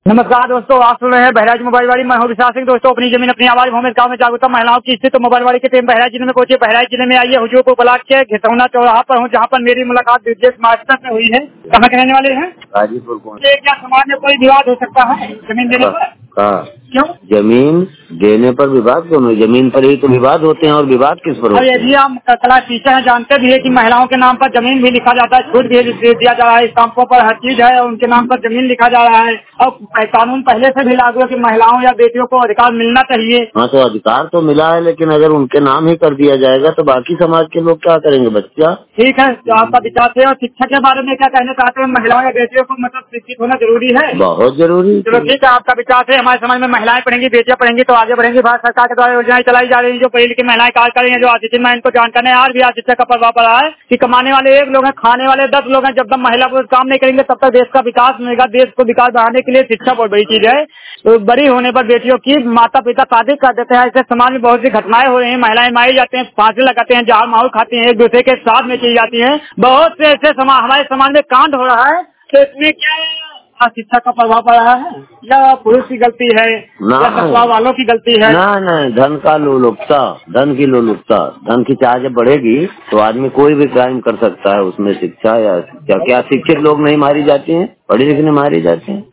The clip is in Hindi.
नमस्कार दोस्तों, आप सुन रहे हैं बहराइच मोबाइल वाली। मैं हूं विशाल सिंह। दोस्तों, अपनी जमीन अपनी आवाज भूमि गांव में जागरूकता महिलाओं की स्थिति मोबाइल वाली की टीम बहराइच जिले में पहुंची। बहराइच जिले में आइए, हुजूरपुर ब्लॉक के घिसौना चौराहा पर हूं, जहां पर मेरी मुलाकात ब्रिजेश मास्टर से हुई है। कहाँ के रहने वाले हैं? गाजीपुर। कौन? क्या समाज में कोई विवाद हो सकता है जमीन देने पर? क्यों? जमीन देने पर विवाद क्यों नहीं? जमीन पर ही तो विवाद होते हैं, और विवाद किस पर होते हैं? यदि हम कला टीचर हैं, जानते भी है कि महिलाओं के नाम पर जमीन भी लिखा जाता है, छूट भी दे दिया जा रहा है, स्टाम्पों पर हर चीज है, उनके नाम पर जमीन लिखा जा रहा है। और कानून पहले से भी लागू है कि महिलाओं या बेटियों को अधिकार मिलना चाहिए। हाँ, तो अधिकार तो मिला है, लेकिन अगर उनके नाम ही कर दिया जाएगा तो बाकी समाज के लोग क्या करेंगे? बच्चा ठीक है, तो आपका विचार है। और शिक्षा के बारे में क्या कहना चाहते हैं? महिलाओं या बेटियों को मतलब शिक्षित होना जरूरी है? बहुत जरूरी। चलो ठीक है, आपका विचार है। हमारे समाज में महिलाएं पढ़ेंगी, बेटियां पढ़ेंगी तो आगे बढ़ेंगी। भारत सरकार के द्वारा योजनाएं चलाई जा रही है, जो पढ़ी लिखी महिलाएं कार्य कर रही है, जो आशिक्षित में इनको जानकारी है। आज भी आशिक्षा का प्रभाव पड़ा है कि कमाने वाले 1 लोग हैं, खाने वाले 10 लोग हैं। जब तक महिला पुरुष काम नहीं करेंगे तब तक देश का विकास नहीं होगा। देश को विकास बढ़ाने के लिए शिक्षा बहुत बड़ी चीज है। तो बड़ी होने पर बेटियों की माता पिता शादी कर देते हैं। ऐसे समाज में बहुत सी घटनाएं हो रही हैं। महिलाएं मारी जाती हैं, फांसी लगाते हैं, जहर माहौल खाती हैं, एक दूसरे के साथ में की जाती है। बहुत से ऐसे हमारे समाज में कांड हो रहा है। तो इसमें क्या शिक्षा का प्रभाव पड़ रहा है, या पुरुष की गलती है, या ससुराल वालों की गलती है? नहीं, धन का लोलुपता, धन की लोलुपता, धन की चाह जब बढ़ेगी तो आदमी कोई भी क्राइम कर सकता है। उसमें शिक्षा या क्या शिक्षित लोग नहीं मारी जाती हैं? पढ़े लिखे मारी जाती हैं।